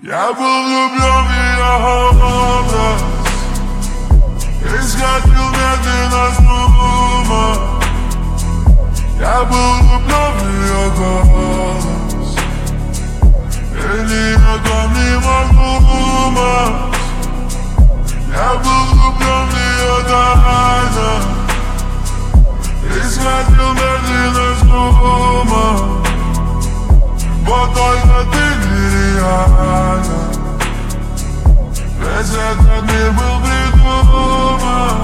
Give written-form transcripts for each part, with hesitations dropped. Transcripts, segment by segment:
Я был влюблен в ее образ и сходил медленно с ума. Я был влюблен в ее голос и ни о ком не мог думать. Я был влюблен в ее тайну и сходил медленно с ума. Вот только ты нереальна, весь этот мир был придуман.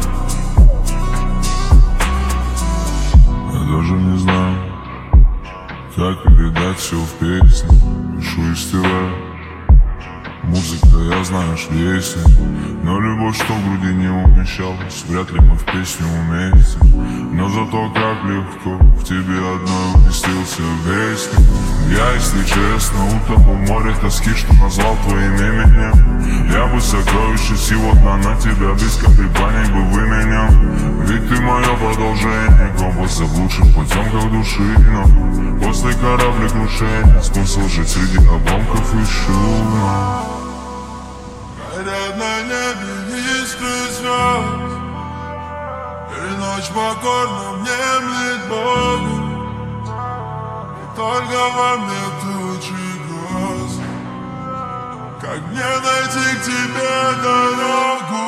Я даже не знаю, как передать все в песне. Пишу и стираю. Музыка, я знаешь, песня, но любовь, что в груди не умещалась, вряд ли мы в песню вместе. Но зато как легко в тебе одной уместился вестник. Я, если честно, утопал в море тоски, что назвал твоим именем. Я бы сокровище сего дна на тебя без колебаний бы выменял. Ведь ты мое продолжение, компас заблудшим путем, как души. Но после кораблекрушения смысл жить среди обломков и шума. Горят на небе искры звезд, и ночь покорно внемлет Богу. И только во мне тучи гроз. Как мне найти к тебе дорогу?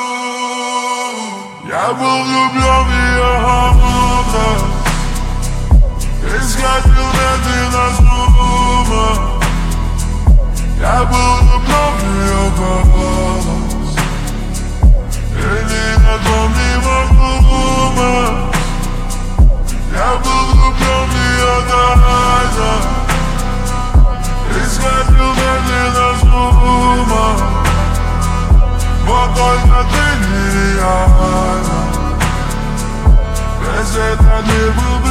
Я был влюблен в ее образ и сходил медленно с ума. Я был влюблен в ее голос и ни о ком не мог думать. Я был влюблен в ее тайну и сходил медленно с ума. Вот только ты нереальна, весь этот мир был